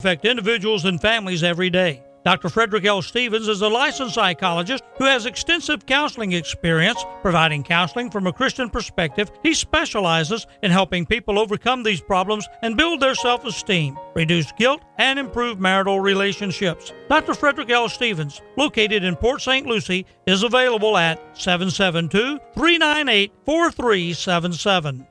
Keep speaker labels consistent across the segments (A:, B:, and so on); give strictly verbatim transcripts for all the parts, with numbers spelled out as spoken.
A: affect individuals and families every day. Doctor Frederick L. Stevens is a licensed psychologist who has extensive counseling experience providing counseling from a Christian perspective. He specializes in helping people overcome these problems and build their self-esteem, reduce guilt, and improve marital relationships. Doctor Frederick L. Stevens, located in Port Saint Lucie, is available at seven seven two, three nine eight, four three seven seven.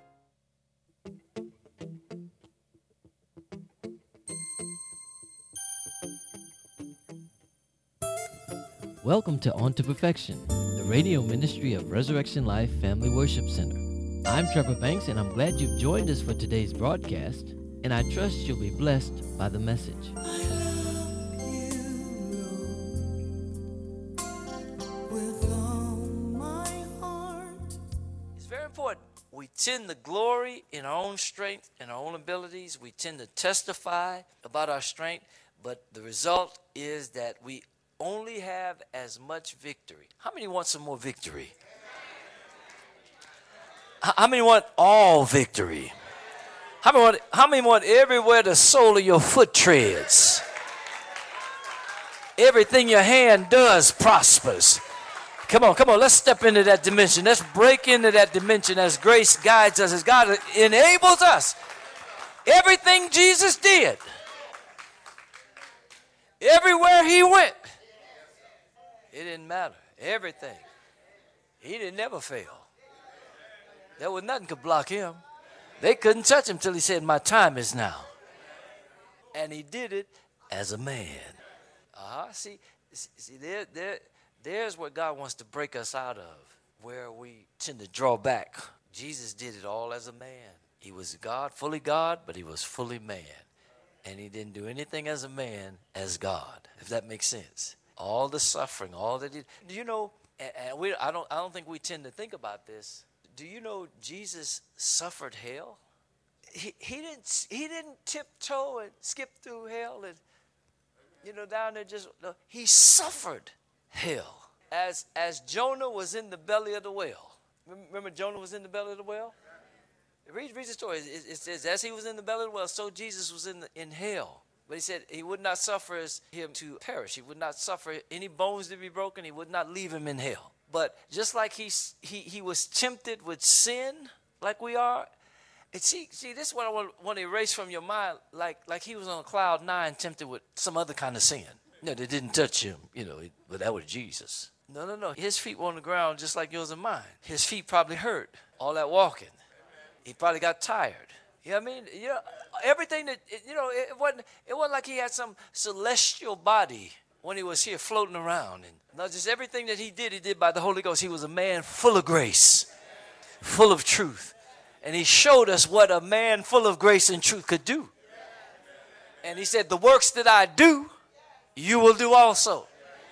B: Welcome to On to Perfection, the radio ministry of Resurrection Life Family Worship Center. I'm Trevor Banks, and I'm glad you've joined us for today's broadcast, and I trust you'll be blessed by the message.
C: It's very important. We tend to glory in our own strength and our own abilities. We tend to testify about our strength, but the result is that we only have as much victory. How many want some more victory? How many want all victory? How many want, how many want everywhere the sole of your foot treads? Everything your hand does prospers. Come on, come on, let's step into that dimension. Let's break into that dimension as grace guides us, as God enables us. Everything Jesus did, everywhere he went, it didn't matter. Everything. He didn't never fail. There was nothing could block him. They couldn't touch him till he said, my time is now. And he did it as a man. Uh-huh. See, see there, there, there's what God wants to break us out of, where we tend to draw back. Jesus did it all as a man. He was God, fully God, but he was fully man. And he didn't do anything as a man as God, if that makes sense. All the suffering, all that he, do you know, and, and we, I don't I don't think we tend to think about this. Do you know Jesus suffered hell? He, he didn't he didn't tiptoe and skip through hell and, you know, down there just, no, he suffered hell. As, as Jonah was in the belly of the whale. Remember Jonah was in the belly of the whale? Read, read the story. It, it says, as he was in the belly of the whale, so Jesus was in, the, in hell. But he said he would not suffer him to perish. He would not suffer any bones to be broken. He would not leave him in hell. But just like he, he, he was tempted with sin, like we are, and see, see, this is what I want, want to erase from your mind, like, like he was on cloud nine tempted with some other kind of sin. No, they didn't touch him, you know, but that was Jesus. No, no, no. His feet were on the ground just like yours and mine. His feet probably hurt, all that walking. He probably got tired. You know what I mean? You know, everything that, you know, it wasn't, it wasn't like he had some celestial body when he was here floating around. And not just everything that he did, he did by the Holy Ghost. He was a man full of grace, full of truth. And he showed us what a man full of grace and truth could do. And he said, the works that I do, you will do also.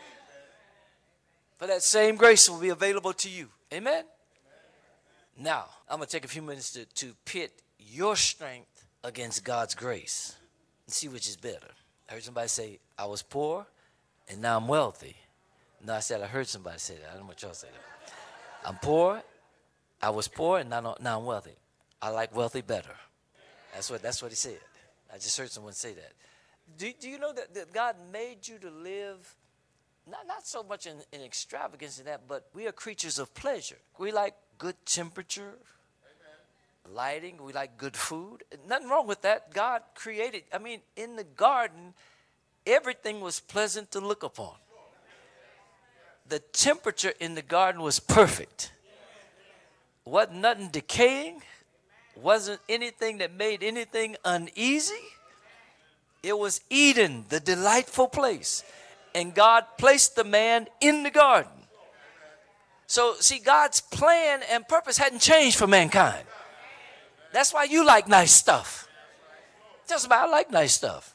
C: For that same grace will be available to you. Amen? Now, I'm going to take a few minutes to, to pit your strength against God's grace and see which is better. I heard somebody say, I was poor and now I'm wealthy. No, I said, I heard somebody say that. I don't know what y'all say that. I'm poor, I was poor, and now, now I'm wealthy. I like wealthy better. That's what, that's what he said. I just heard someone say that. Do, do you know that, that God made you to live, not, not so much in, in extravagance in that, but we are creatures of pleasure. We like good temperature, lighting, we like good food. Nothing wrong with that. God created, I mean, in the garden, everything was pleasant to look upon. The temperature in the garden was perfect. Wasn't nothing decaying. Wasn't anything that made anything uneasy. It was Eden, the delightful place. And God placed the man in the garden. So, see, God's plan and purpose hadn't changed for mankind. That's why you like nice stuff. Just about I like nice stuff.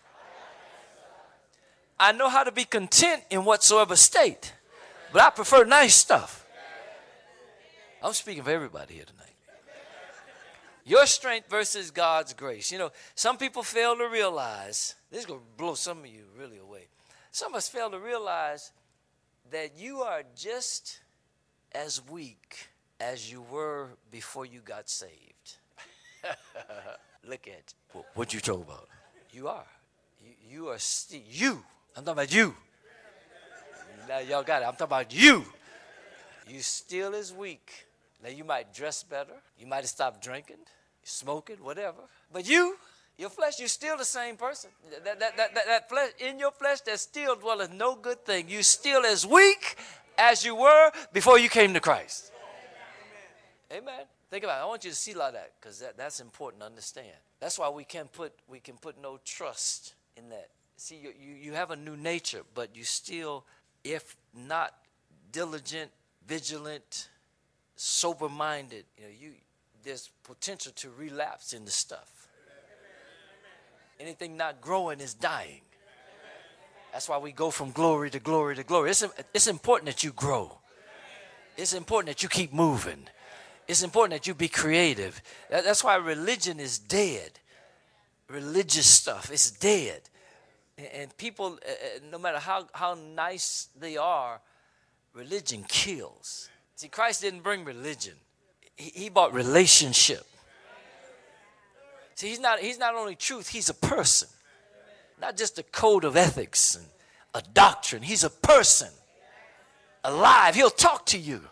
C: I know how to be content in whatsoever state, but I prefer nice stuff. I'm speaking for everybody here tonight. Your strength versus God's grace. You know, some people fail to realize, this is going to blow some of you really away. Some of us fail to realize that you are just as weak as you were before you got saved. Look at you. What you talking about? You are. You, are still, you, I'm talking about you. Now y'all got it. I'm talking about you. You still is weak. Now you might dress better. You might have stopped drinking, smoking, whatever. But you, your flesh, you're still the same person. That, that, that, that, that flesh, in your flesh, there still dwelleth no good thing. You still as weak as you were before you came to Christ. Amen. Amen. Think about it. I want you to see a lot of that because that, that's important to understand. That's why we can put we can put no trust in that. See, you, you, you have a new nature, but you still, if not diligent, vigilant, sober-minded, you know, you there's potential to relapse into stuff. Anything not growing is dying. That's why we go from glory to glory to glory. It's, it's important that you grow. It's important that you keep moving. It's important that you be creative. That, that's why religion is dead. Religious stuff is dead. And, and people, uh, no matter how, how nice they are, religion kills. See, Christ didn't bring religion. He, he brought relationship. See, he's not, he's not only truth, he's a person. Not just a code of ethics and a doctrine. He's a person. Alive. He'll talk to you.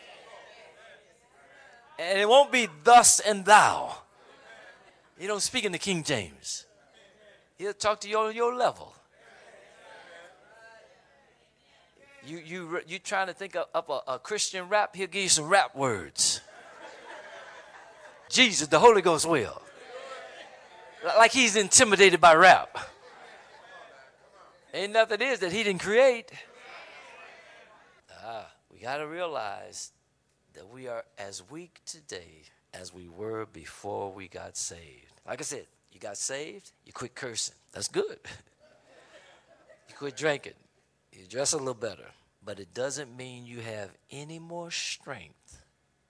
C: And it won't be thus and thou. You don't speak in the King James. He'll talk to you on your level. You you you trying to think up, up a, a Christian rap? He'll give you some rap words. Jesus, the Holy Ghost will. Like he's intimidated by rap. Ain't nothing is that he didn't create. Ah, we got to realize that we are as weak today as we were before we got saved. Like I said, you got saved, you quit cursing. That's good. You quit drinking. You dress a little better. But it doesn't mean you have any more strength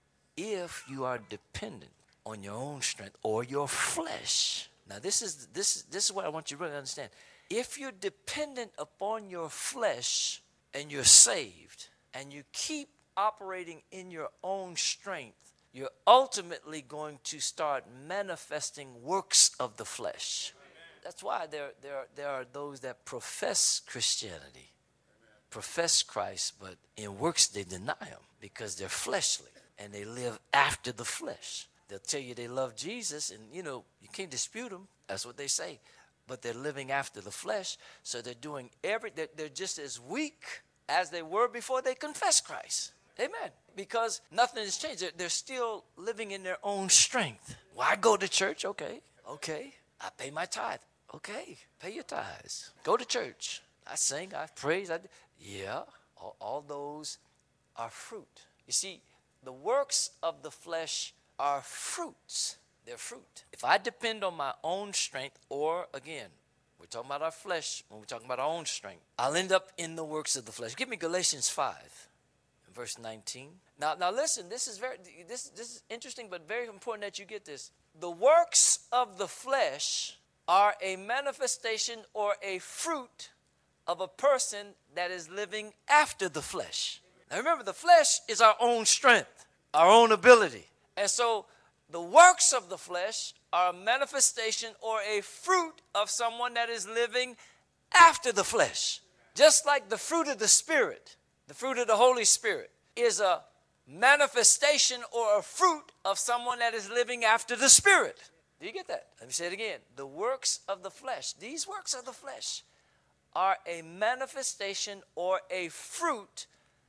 C: if you are dependent on your own strength or your flesh. Now, this is this this is what I want you to really understand. If you're dependent upon your flesh and you're saved and you keep operating in your own strength, you're ultimately going to start manifesting works of the flesh. That's why there, there, there are those that profess Christianity, profess Christ, but in works they deny him because they're fleshly and they live after the flesh. They'll tell you they love Jesus, and you know, you can't dispute them. That's what they say. But they're living after the flesh, so they're doing every, they're, they're just as weak as they were before they confessed Christ. Amen. Because nothing has changed. They're, they're still living in their own strength. Well, I go to church. Okay. Okay. I pay my tithe. Okay. Pay your tithes. Go to church. I sing. I praise. I, yeah. All, all those are fruit. You see, the works of the flesh are fruits. They're fruit. If I depend on my own strength, or again, we're talking about our flesh when we're talking about our own strength, I'll end up in the works of the flesh. Give me Galatians five, verse nineteen. Now, now listen, this is very this this is interesting, but very important that you get this. The works of the flesh are a manifestation or a fruit of a person that is living after the flesh. Now remember, the flesh is our own strength, our own ability. And so the works of the flesh are a manifestation or a fruit of someone that is living after the flesh. Just like the fruit of the Spirit, the fruit of the Holy Spirit is a manifestation or a fruit of someone that is living after the Spirit. Do you get that? Let me say it again. The works of the flesh, these works of the flesh are a manifestation or a fruit,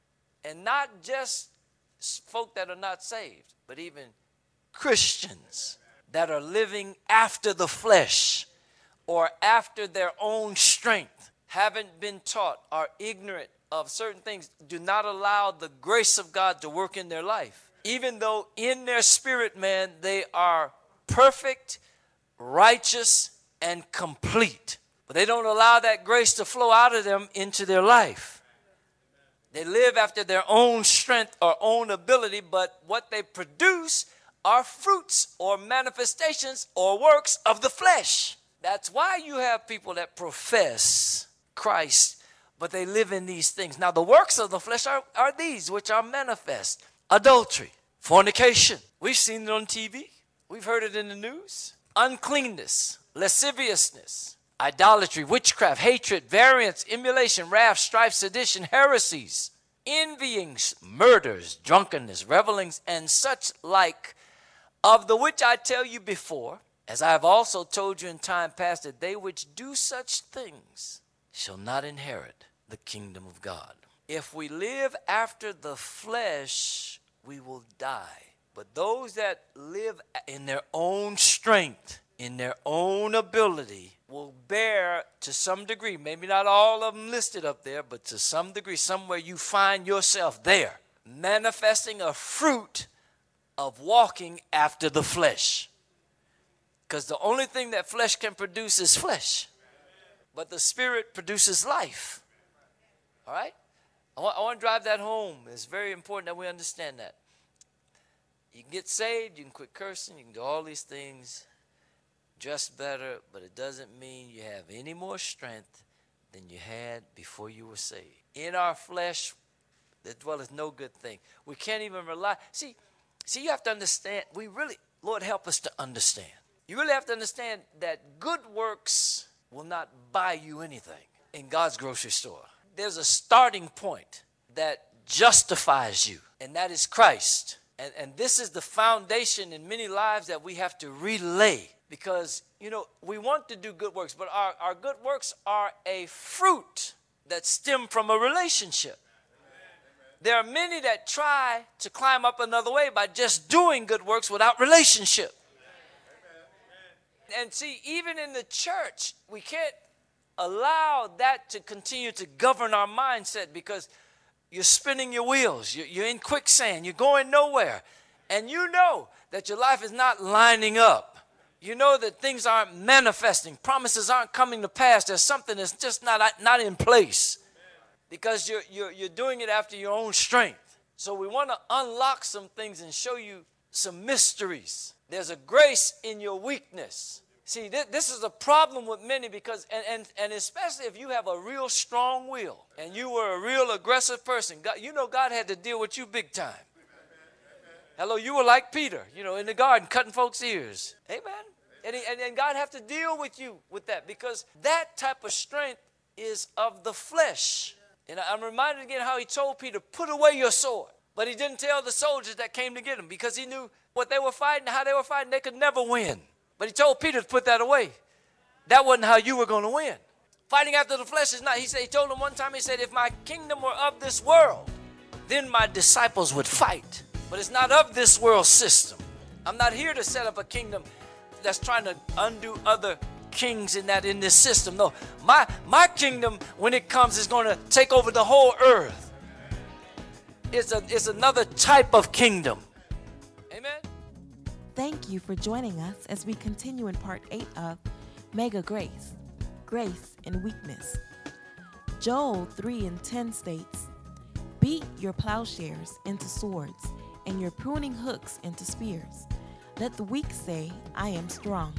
C: and not just folk that are not saved, but even Christians that are living after the flesh or after their own strength, haven't been taught, are ignorant of certain things, do not allow the grace of God to work in their life. Even though in their spirit, man, they are perfect, righteous, and complete. But they don't allow that grace to flow out of them into their life. They live after their own strength or own ability, but what they produce are fruits or manifestations or works of the flesh. That's why you have people that profess Christ, but they live in these things. Now, the works of the flesh are, are these, which are manifest. Adultery, fornication. We've seen it on T V. We've heard it in the news. Uncleanness, lasciviousness, idolatry, witchcraft, hatred, variance, emulation, wrath, strife, sedition, heresies, envyings, murders, drunkenness, revelings, and such like, of the which I tell you before, as I have also told you in time past, that they which do such things shall not inherit the kingdom of God. If we live after the flesh, we will die. But those that live in their own strength, in their own ability, will bear to some degree, maybe not all of them listed up there, but to some degree, somewhere you find yourself there, manifesting a fruit of walking after the flesh. Because the only thing that flesh can produce is flesh. But the Spirit produces life. All right? I want, I want to drive that home. It's very important that we understand that. You can get saved, you can quit cursing, you can do all these things, dress better, but it doesn't mean you have any more strength than you had before you were saved. In our flesh, there dwelleth no good thing. We can't even rely. See, see, you have to understand, we really, Lord, help us to understand. You really have to understand that good works will not buy you anything in God's grocery store. There's a starting point that justifies you, and that is Christ. And, and this is the foundation in many lives that we have to relay, because, you know, we want to do good works, but our, our good works are a fruit that stem from a relationship. There are many that try to climb up another way by just doing good works without relationship. And see, even in the church, we can't allow that to continue to govern our mindset, because you're spinning your wheels. You're, you're in quicksand. You're going nowhere. And you know that your life is not lining up. You know that things aren't manifesting. Promises aren't coming to pass. There's something that's just not, not in place, because you're, you're, you're doing it after your own strength. So we want to unlock some things and show you some mysteries. There's a grace in your weakness. See, th- this is a problem with many, because, and, and, and especially if you have a real strong will and you were a real aggressive person, God, you know God had to deal with you big time. Hello, you were like Peter, you know, in the garden cutting folks' ears. Amen. And, he, and, and God have to deal with you with that, because that type of strength is of the flesh. And I'm reminded again how he told Peter, put away your sword. But he didn't tell the soldiers that came to get him, because he knew what they were fighting, how they were fighting, they could never win. But he told Peter to put that away. That wasn't how you were going to win. Fighting after the flesh is not. He said, he told him one time, he said, if my kingdom were of this world, then my disciples would fight. But it's not of this world system. I'm not here to set up a kingdom that's trying to undo other kings in that in this system. No, my, my kingdom, when it comes, is going to take over the whole earth. It's, a, it's another type of kingdom. Amen.
D: Thank you for joining us as we continue in part eight of Mega Grace, Grace in Weakness. Joel three and ten states, beat your plowshares into swords and your pruning hooks into spears. Let the weak say, I am strong.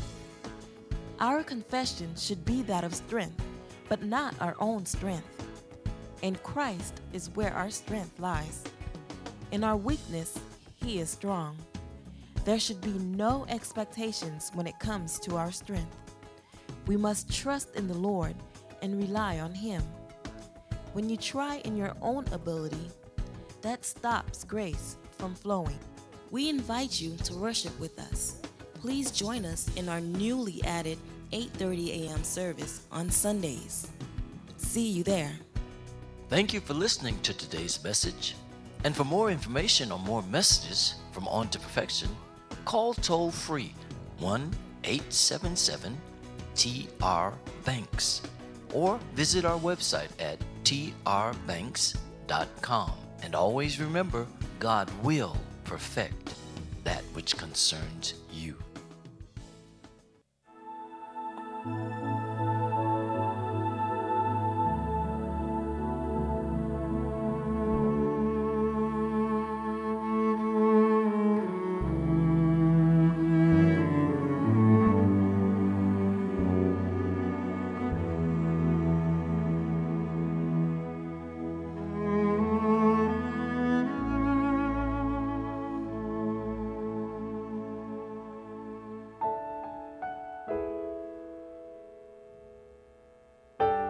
D: Our confession should be that of strength, but not our own strength. In Christ is where our strength lies. In our weakness, He is strong. There should be no expectations when it comes to our strength. We must trust in the Lord and rely on Him. When you try in your own ability, that stops grace from flowing. We invite you to worship with us. Please join us in our newly added eight thirty a.m. service on Sundays. See you there.
C: Thank you for listening to today's message. And for more information on more messages from On to Perfection, call toll-free one eight seven seven T R Banks or visit our website at T R banks dot com. And always remember, God will perfect that which concerns you.